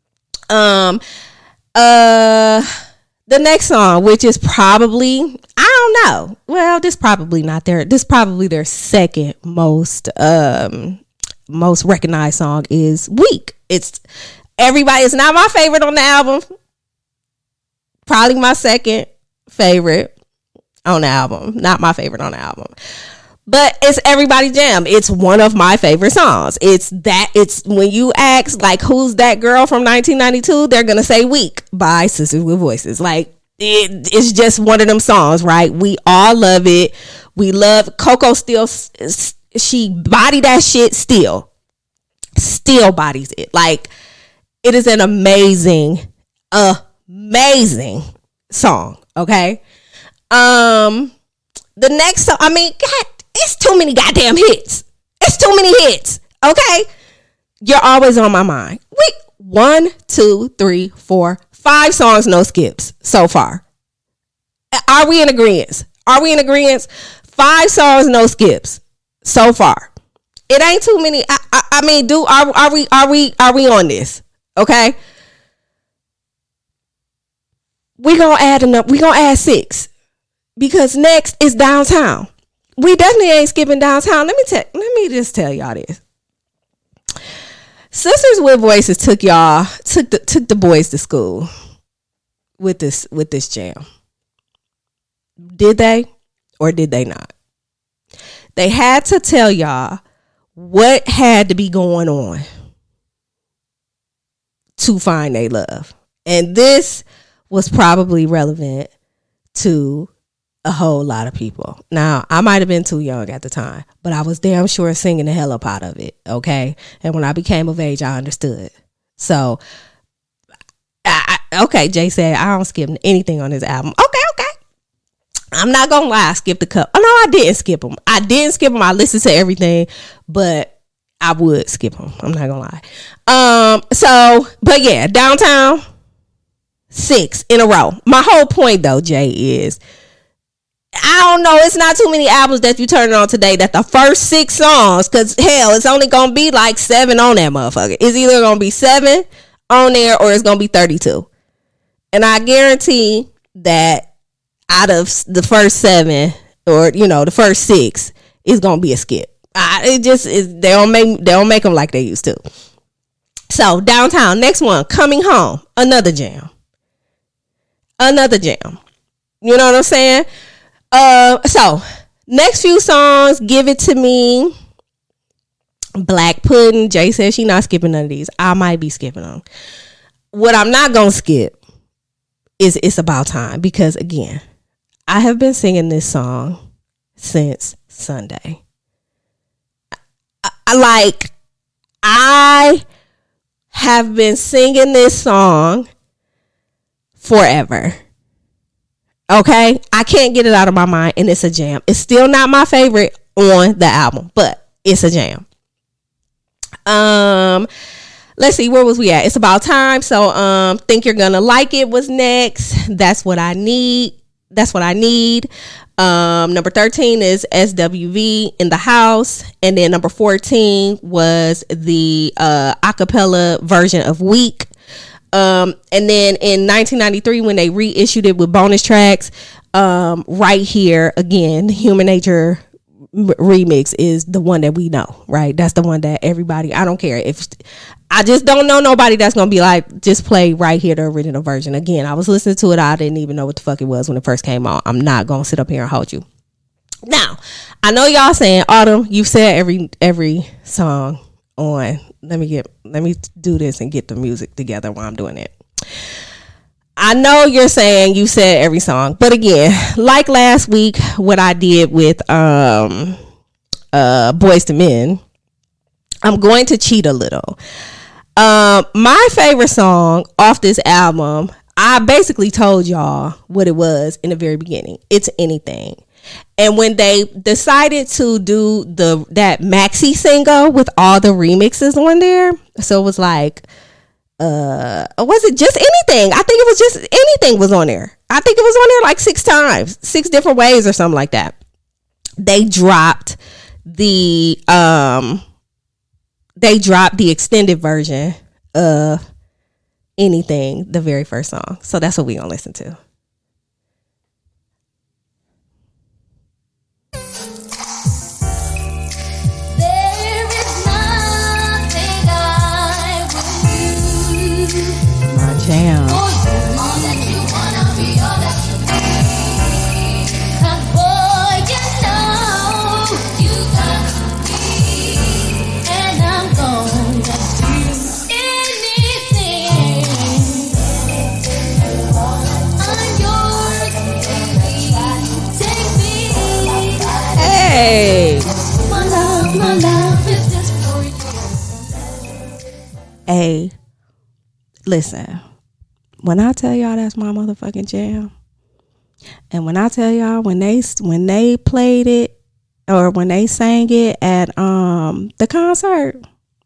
The next song, which is probably, I don't know. Well, this probably not their, this probably their second most recognized song, is Weak. It's not my favorite on the album. Probably my second favorite on the album. Not my favorite on the album. But it's everybody's jam. It's one of my favorite songs. It's when you ask, like, who's that girl from 1992, they're going to say Weak by Sisters with Voices. Like, it's just one of them songs, right? We all love it. We love Coco. Still, she bodied that shit still bodies it. Like, it is an amazing song. Okay. The next song, I mean, God, it's too many goddamn hits. It's too many hits. Okay. You're Always on My Mind. Wait, 1, 2, 3, 4, 5 songs, no skips so far. Are we in agreement? 5 songs, no skips so far. It ain't too many. I mean, are we on this? Okay. We gonna add 6, because next is Downtown. We definitely ain't skipping Downtown. Let me just tell y'all this. Sisters with Voices took the boys to school with this jam. Did they or did they not? They had to tell y'all what had to be going on to find their love. And this was probably relevant to a whole lot of people. Now, I might have been too young at the time, but I was damn sure singing the hell up out of it, okay? And when I became of age, I understood. So, okay, Jay said, I don't skip anything on this album. Okay. I'm not gonna lie, I skipped a couple. Oh, no, I didn't skip them. I listened to everything, but I would skip them. I'm not gonna lie. But yeah, Downtown, 6 in a row. My whole point though, Jay, is I don't know, it's not too many albums that you turn on today that the first 6 songs, because hell, it's only gonna be like 7 on that motherfucker. It's either gonna be 7 on there or it's gonna be 32. And I guarantee that out of the first 7, or the first 6, is gonna be a skip. It just is. They don't make them like they used to. So Downtown, next one, Coming Home, another jam. You know what I'm saying? So next few songs, Give It To Me, Black Pudding. Jay says she not skipping none of these. I might be skipping them. What I'm not gonna skip is It's About Time, because again, I have been singing this song since Sunday. I have been singing this song forever. Okay? I can't get it out of my mind, and it's a jam. It's still not my favorite on the album, but it's a jam. Let's see, where was we at? It's About Time. So Think You're Gonna Like It was next. That's What I Need. Number 13 is SWV, In the House. And then number 14 was the acapella version of Weak. And then in 1993, when they reissued it with bonus tracks, Right Here, again, Human Nature remix is the one that we know, right? That's the one that everybody, I don't care if I just don't know nobody that's gonna be like, just play Right Here, the original version. Again, I was listening to it, I didn't even know what the fuck it was when it first came on. I'm not gonna sit up here and hold you. Now, I know y'all saying, Autumn, you've said every song on. Let me do this and get the music together while I'm doing it. I know you're saying you said every song, but again, like last week, what I did with Boyz II Men, I'm going to cheat a little. My favorite song off this album, I basically told y'all what it was in the very beginning. It's Anything. And when they decided to do that maxi single with all the remixes on there, so it was like, was it just Anything? I think it was just Anything was on there. I think it was on there like 6 times, 6 different ways or something like that. They dropped the extended version of Anything, the very first song. So that's what we gonna listen to. Jam. Hey. Hey, listen. When I tell y'all that's my motherfucking jam, and when I tell y'all when they played it or when they sang it at the concert,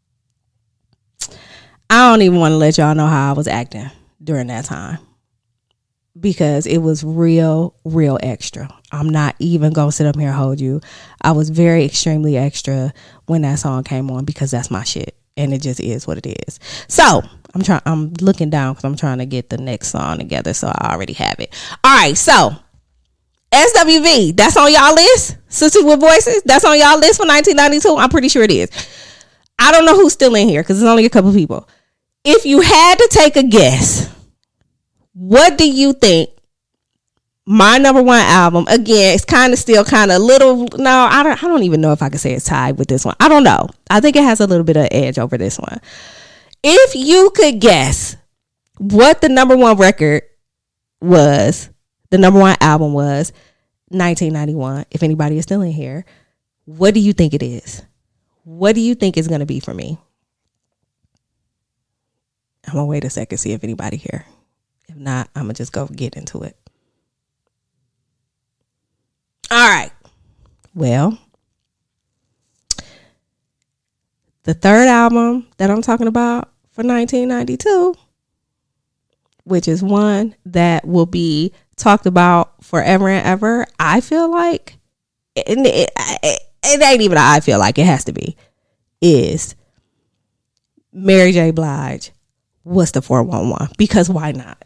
I don't even want to let y'all know how I was acting during that time, because it was real extra. I'm not even gonna sit up here and hold you. I was very extremely extra when that song came on, because that's my shit, and it just is what it is. So I'm looking down because I'm trying to get the next song together, so I already have it. All right, so SWV, that's on y'all list. Sisters with Voices, that's on y'all list for 1992. I'm pretty sure it is. I don't know who's still in here because there's only a couple people. If you had to take a guess, what do you think my number one album? Again, it's kind of still kind of little. No, I don't even know if I can say it's tied with this one. I don't know. I think it has a little bit of edge over this one. If you could guess what the number one record was, the number one album was 1991, if anybody is still in here, what do you think it is? What do you think is going to be for me? I'm going to wait a second, see if anybody here. If not, I'm going to just go get into it. All right. Well, the third album that I'm talking about for 1992, which is one that will be talked about forever and ever, I feel like, it ain't even I feel like, it has to be, is Mary J. Blige, What's the 411? Because why not?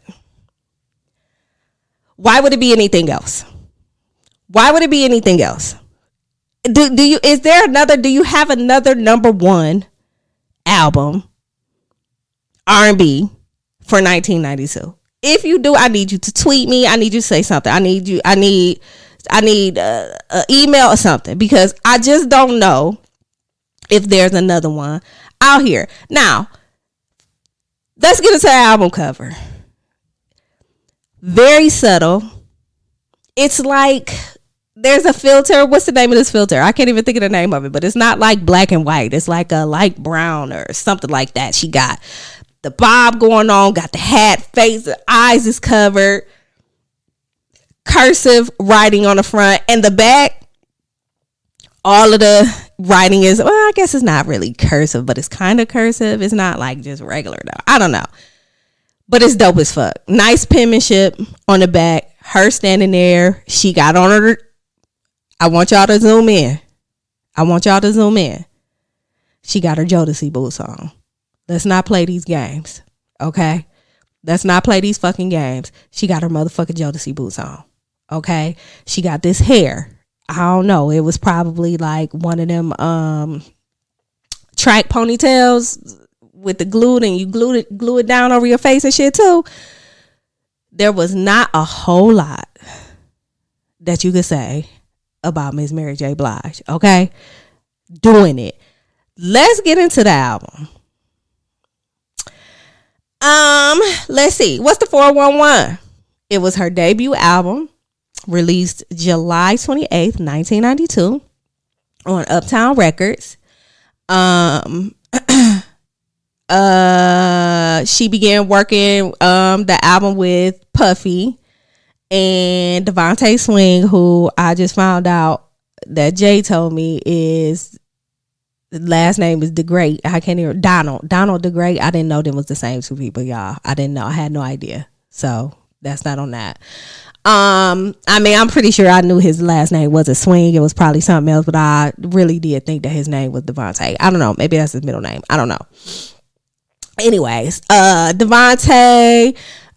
Why would it be anything else? Why would it be anything else? Do you have another number one album R&B for 1992? If you do, I need you to tweet me. I need you to say something. I need an email or something, because I just don't know if there's another one out here. Now, let's get into the album cover. Very subtle. It's like there's a filter. What's the name of this filter? I can't even think of the name of it, but it's not like black and white. It's like a light brown or something like that. She got the bob going on, got the hat, face, the eyes is covered, cursive writing on the front, and the back, all of the writing is, well, I guess it's not really cursive, but it's kind of cursive. It's not like just regular though. I don't know. But it's dope as fuck. Nice penmanship on the back. Her standing there. She got on her. I want y'all to zoom in. She got her Jodeci boots on. Let's not play these games. Okay? Let's not play these fucking games. She got her motherfucking Jodeci boots on. Okay? She got this hair. I don't know. It was probably like one of them track ponytails with the glue, and you glue it down over your face and shit too. There was not a whole lot that you could say about Miss Mary J. Blige. Okay? Doing it. Let's get into the album. Let's see. What's the 411? It was her debut album, released July 28th, 1992 on Uptown Records. she began working the album with Puffy and Devontae Swing, who I just found out that Jay told me is last name is DeGreat. I can't even Donald DeGreat. I didn't know them was the same two people, y'all. I didn't know. I had no idea. So that's not on that. I mean, I'm pretty sure I knew his last name wasn't Swing. It was probably something else, but I really did think that his name was Devontae. I don't know. Maybe that's his middle name. I don't know. Anyways, Devontae,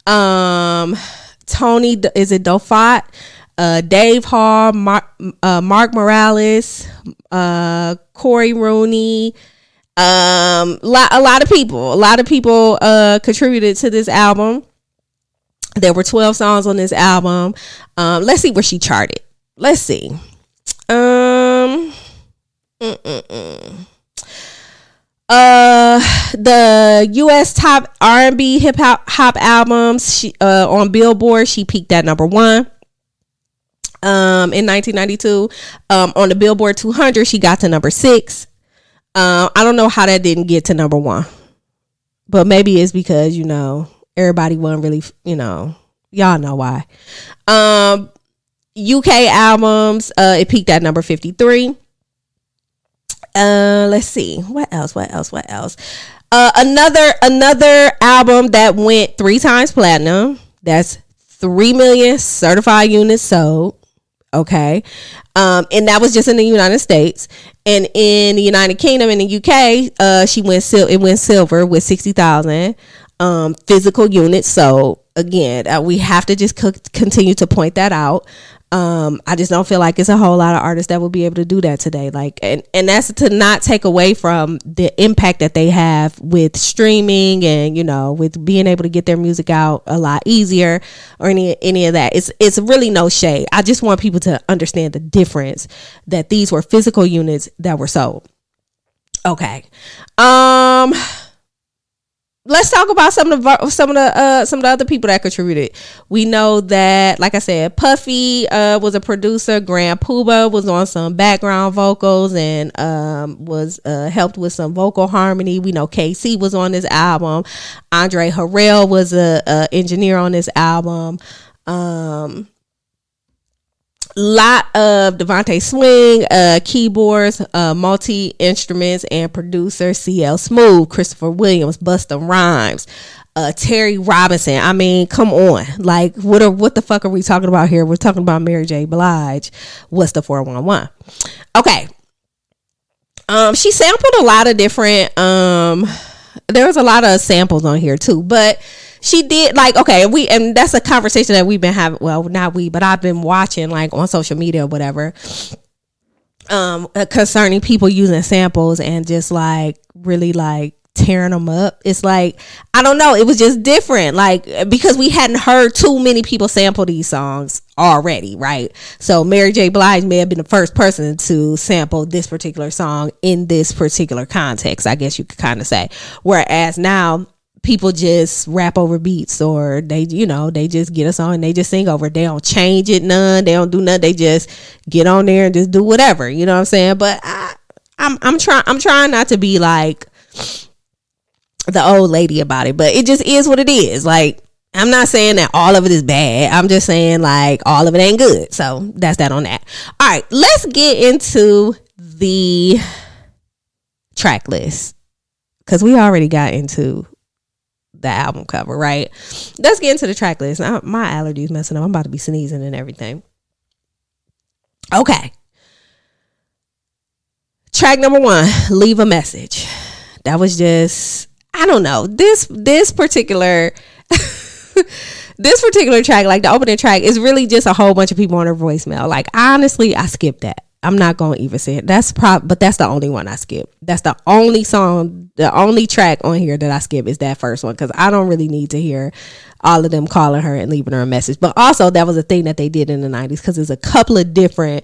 Tony, is it Dofat? Dave Hall, Mark Morales, Corey Rooney, a lot of people contributed to this album. There were 12 songs on this album. Let's see where she charted. Let's see. The U.S. top R&B hip hop albums on Billboard, she peaked at number 1. In 1992, on the Billboard 200, she got to number 6. I don't know how that didn't get to number 1, but maybe it's because, everybody wasn't really, y'all know why. UK albums, it peaked at number 53. Let's see. What else? Another album that went 3 times platinum. That's 3 million certified units sold. Okay. And that was just in the United States. And in the United Kingdom, in the UK, it went silver with 60,000 physical units. So again, we have to just continue to point that out. I just don't feel like it's a whole lot of artists that will be able to do that today. Like, and that's to not take away from the impact that they have with streaming and, with being able to get their music out a lot easier or any of that. It's really no shade. I just want people to understand the difference that these were physical units that were sold. Okay. Let's talk about some of the other people that contributed. We know that, like I said, Puffy was a producer. Grand Puba was on some background vocals and was helped with some vocal harmony. We know KC was on this album. Andre Harrell was a engineer on this album. Lot of Devontae Swing, keyboards, multi-instruments, and producer CL Smooth, Christopher Williams, Busta Rhymes, Terry Robinson. I mean, come on. Like, what the fuck are we talking about here? We're talking about Mary J. Blige. What's the 411? Okay. She sampled a lot of different, there was a lot of samples on here too, but she did and that's a conversation that we've been having. Well, not we, but I've been watching like on social media or whatever, concerning people using samples and just like really like tearing them up. It's like, I don't know. It was just different. Like, because we hadn't heard too many people sample these songs already. Right. So Mary J. Blige may have been the first person to sample this particular song in this particular context, I guess you could kind of say. Whereas now, people just rap over beats, or they just get a song and they just sing over it. They don't change it none. They don't do nothing. They just get on there and just do whatever. You know what I'm saying? But I'm trying not to be like the old lady about it, but it just is what it is. Like, I'm not saying that all of it is bad. I'm just saying like all of it ain't good. So that's that on that. All right, let's get into the track list, because we already got into the album cover, right? Let's get into the track list. Now, my allergies messing up. I'm about to be sneezing and everything. Okay. Track number 1, Leave a Message. That was just, I don't know. This particular this particular track, like the opening track, is really just a whole bunch of people on their voicemail. Like, honestly, I skipped that. I'm not going to even say it. But that's the only one I skip. That's the only song, the only track on here that I skip is that first one, because I don't really need to hear all of them calling her and leaving her a message. But also, that was a thing that they did in the 90s, because there's a couple of different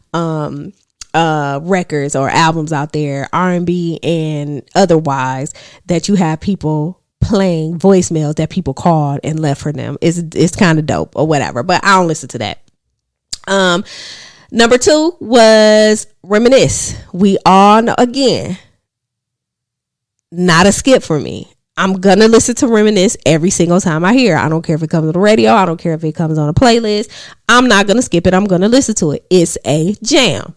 records or albums out there, R&B and otherwise, that you have people playing voicemails that people called and left for them. It's kind of dope or whatever, but I don't listen to that. Number 2 was Reminisce. We all know, again, not a skip for me. I'm gonna listen to Reminisce every single time I hear it. I don't care if it comes on the radio. I don't care if it comes on a playlist. I'm not gonna skip it. I'm gonna listen to it. It's a jam.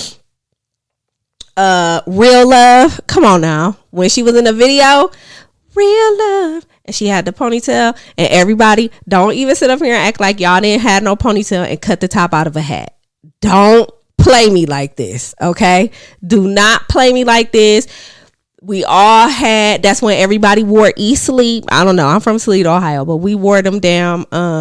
Real Love. Come on now. When she was in the video, Real Love, and she had the ponytail, and everybody, don't even sit up here and act like y'all didn't have no ponytail and cut the top out of a hat. Don't play me like this, okay? Do not play me like this. We all had, that's when everybody wore E-Sleep. I don't know, I'm from Sleep, Ohio, but we wore them damn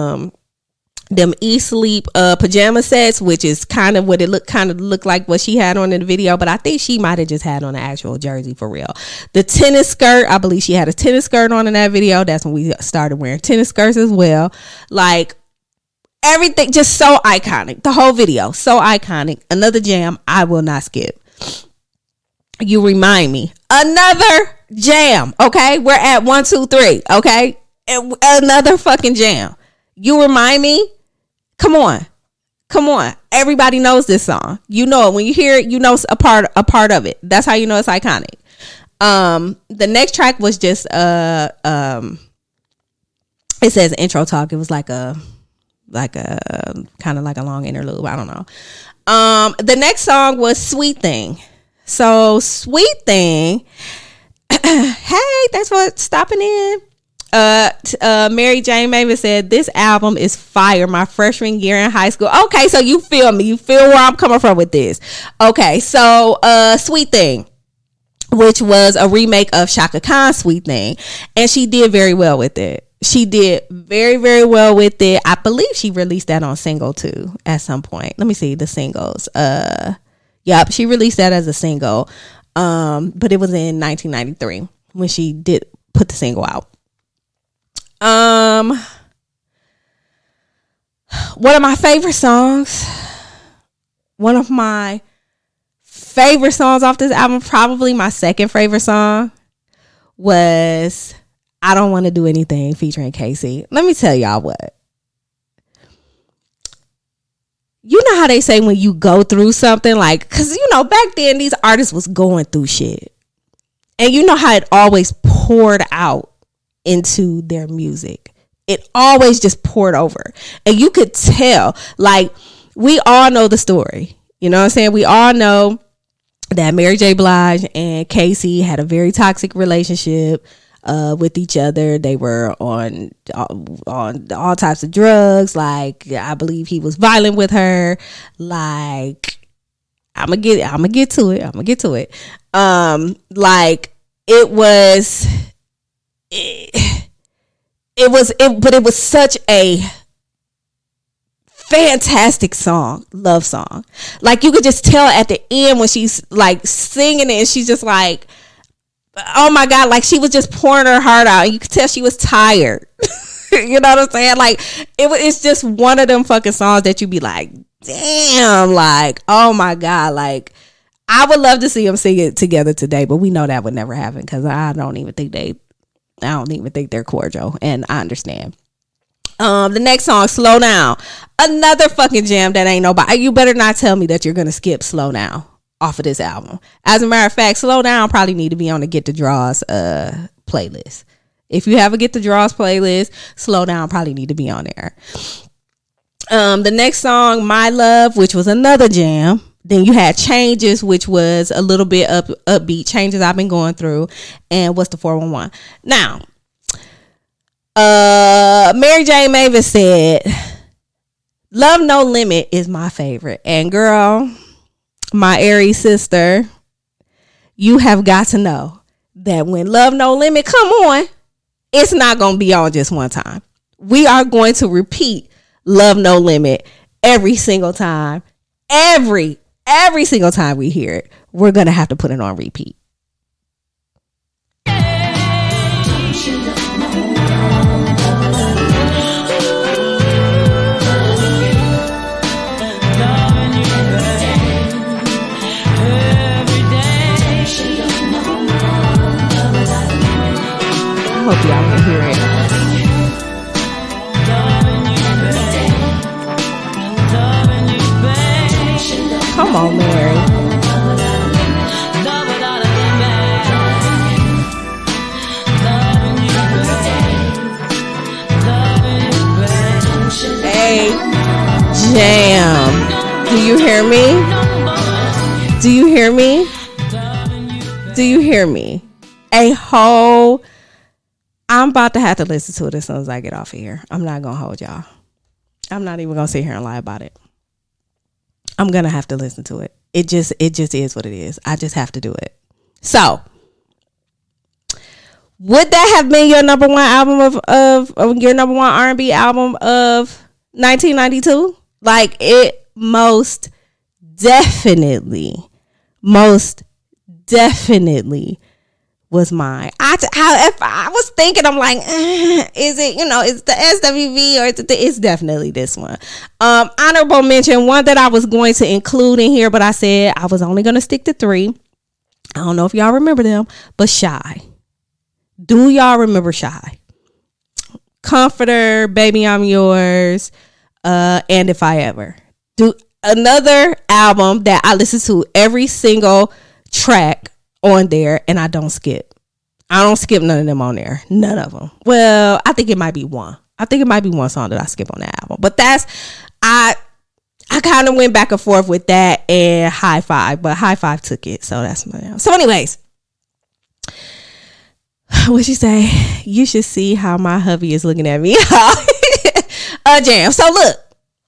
E-Sleep pajama sets, which is kind of what it looked like what she had on in the video, but I think she might have just had on an actual jersey for real. The tennis skirt, I believe she had a tennis skirt on in that video. That's when we started wearing tennis skirts as well. Like, everything just so iconic. The whole video, so iconic. Another jam I will not skip. You Remind Me. Another jam, okay? We're at 1, 2, 3, okay? Another fucking jam. You Remind Me. Come on. Everybody knows this song. You know it. When you hear it, you know a part of it. That's how you know it's iconic. The next track was just it says intro talk. It was like a kind of like a long interlude. I don't know. The next song was Sweet Thing. So Sweet Thing. Hey, thanks for stopping in. Mary Jane Mavis said, this album is fire. My freshman year in high school. Okay, so you feel me. You feel where I'm coming from with this. Okay, so Sweet Thing, which was a remake of Chaka Khan's Sweet Thing, and she did very well with it. She did very, very well with it. I believe she released that on single too at some point. Let me see the singles. Yep, she released that as a single. But it was in 1993 when she did put the single out. One of my favorite songs off this album, probably my second favorite song, was I Don't Want to Do Anything featuring Casey. Let me tell y'all what. You know how they say when you go through something, like, because, you know, back then these artists was going through shit. And you know how it always poured out into their music. It always just poured over. And you could tell, like, we all know the story. You know what I'm saying? We all know that Mary J. Blige and Casey had a very toxic relationship with each other. They were on all types of drugs. Like, I believe he was violent with her. Like, I'm gonna get to it. Like, it was such a fantastic love song. Like, you could just tell at the end when she's like singing it, and she's just like, oh my God, like she was just pouring her heart out, and you could tell she was tired. You know what I'm saying? Like, it's just one of them fucking songs that you be like, damn, like, oh my God, like, I would love to see them sing it together today, but we know that would never happen because I don't even think they're cordial, and I understand. The next song, Slow Down, another fucking jam that ain't nobody. You better not tell me that you're gonna skip Slow Down off of this album. As a matter of fact, Slow Down probably need to be on the Get the Draws playlist. If you have a Get the Draws playlist, Slow Down probably need to be on there. The next song, My Love, which was another jam. Then you had Changes, which was a little bit upbeat. Changes I've been going through. And what's the 411? Now, Mary Jane Mavis said, Love No Limit is my favorite. And girl, my Aries sister, you have got to know that when Love No Limit come on, it's not going to be on just one time. We are going to repeat Love No Limit every single time. Every single time we hear it, we're going to have to put it on repeat. I hope y'all can hear it. Come on, Mary. Jam. Do you hear me? Do you hear me? Do you hear me? I'm about to have to listen to it as soon as I get off of here. I'm not going to hold y'all. I'm not even going to sit here and lie about it. I'm going to have to listen to it. It just is what it is. I just have to do it. So, would that have been your number one album of your number one R&B album of 1992? Like, it most definitely was mine. I was thinking, I'm like, is it, it's the SWV or it's definitely this one. Honorable mention, one that I was going to include in here, but I said I was only going to stick to 3. I don't know if y'all remember them, but Shy. Do y'all remember Shy? Comforter, Baby I'm Yours, and If I Ever. Do another album that I listen to every single track on there, and I don't skip. I don't skip none of them on there. None of them. Well, I think it might be one. I think it might be one song that I skip on that album. But I kind of went back and forth with that and High Five, but High Five took it. So that's my album. So anyways, what'd you say? You should see how my hubby is looking at me. Jam. So look,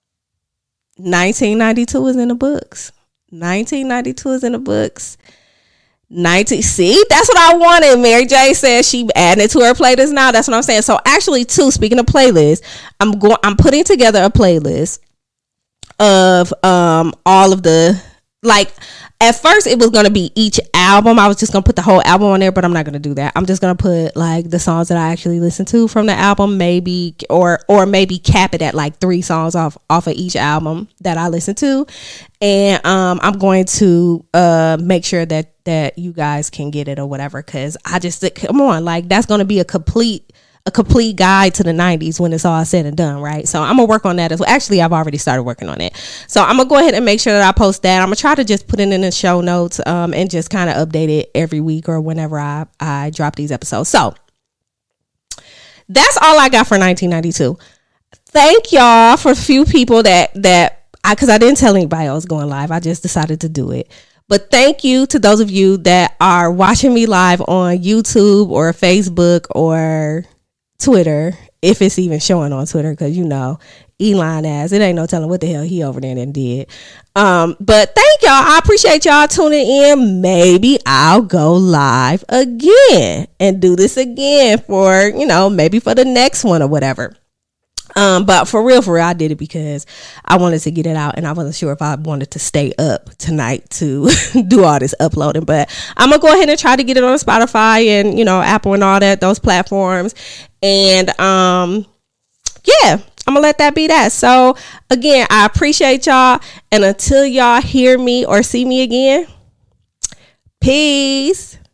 1992 is in the books. 1992 is in the books. See, that's what I wanted. Mary J says she adding it to her playlist now. That's what I'm saying. So actually, too, speaking of playlists, I'm putting together a playlist of all of the, like, at first it was gonna be each album. I was just gonna put the whole album on there, but I'm not gonna do that. I'm just gonna put like the songs that I actually listen to from the album, maybe or maybe cap it at like 3 songs off of each album that I listen to. And I'm going to make sure that you guys can get it or whatever, because I just, come on, like, that's going to be a complete guide to the 90s when it's all said and done, right? So I'm gonna work on that as well. Actually, I've already started working on it, so I'm gonna go ahead and make sure that I post that. I'm gonna try to just put it in the show notes and just kind of update it every week or whenever I drop these episodes. So that's all I got for 1992. Thank y'all for a few people that because I didn't tell anybody I was going live. I just decided to do it. But thank you to those of you that are watching me live on YouTube or Facebook or Twitter, if it's even showing on Twitter, because Elon ass, it ain't no telling what the hell he over there and did. But thank y'all. I appreciate y'all tuning in. Maybe I'll go live again and do this again for, maybe for the next one or whatever. But for real, I did it because I wanted to get it out, and I wasn't sure if I wanted to stay up tonight to do all this uploading. But I'm gonna go ahead and try to get it on Spotify and Apple and all those platforms. And yeah, I'm gonna let that be that. So again, I appreciate y'all, and until y'all hear me or see me again, peace.